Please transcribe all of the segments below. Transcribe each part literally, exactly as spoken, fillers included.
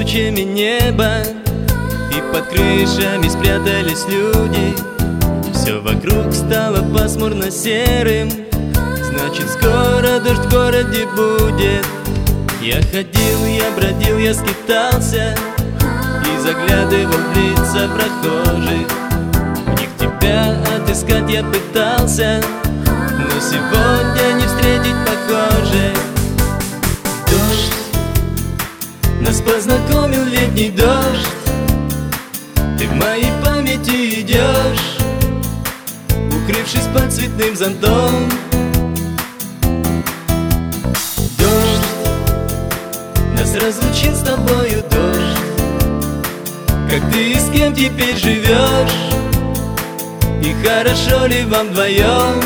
тучами небо, и под крышами спрятались люди. Все вокруг стало пасмурно серым, значит, скоро дождь в городе будет. Я ходил, я бродил, я скитался и заглядывал в лица прохожих. В них тебя отыскать я пытался, но сегодня не встретить похоже. Дождь, нас познакомил летний дождь. Ты в моей памяти идешь, укрывшись под цветным зонтом. Дождь, нас разлучил с тобою дождь. Как ты и с кем теперь живешь, и хорошо ли вам вдвоем?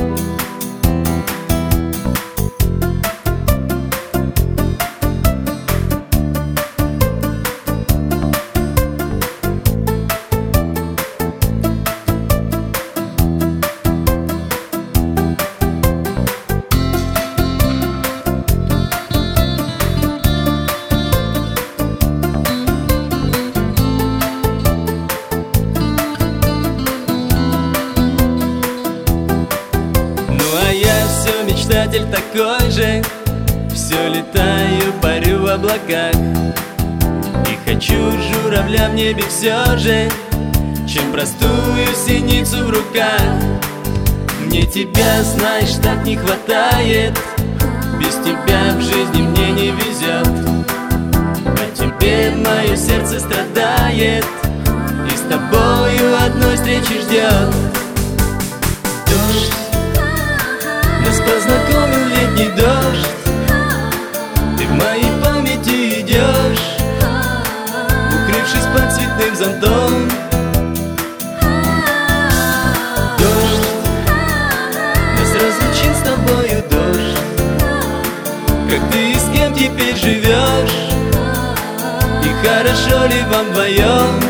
Мечтатель такой же, все летаю, парю в облаках, и хочу журавля в небе все же, чем простую синицу в руках. Мне тебя, знаешь, так не хватает, без тебя в жизни мне не везет. По тебе мое сердце страдает, и с тобою одной встречи ждет. Дождь, нас познакомил летний дождь. Ты в моей памяти идешь, укрывшись под цветным зонтом. Дождь, нас разлучил с тобою дождь. Как ты и с кем теперь живешь, и хорошо ли вам вдвоем?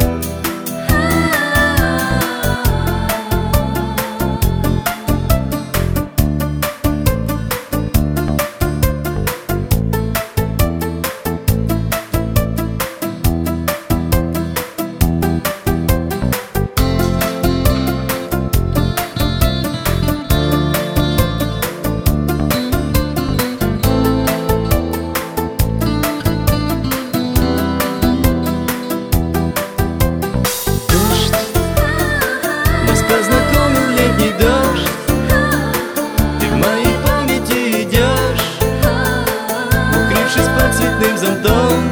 Познакомил летний дождь. Ты в моей памяти идешь, укрывшись под цветным зонтом.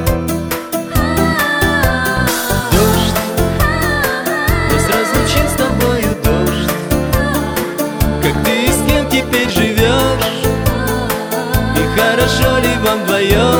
Дождь, нас разлучил с тобою дождь. Как ты и с кем теперь живешь, и хорошо ли вам вдвоем?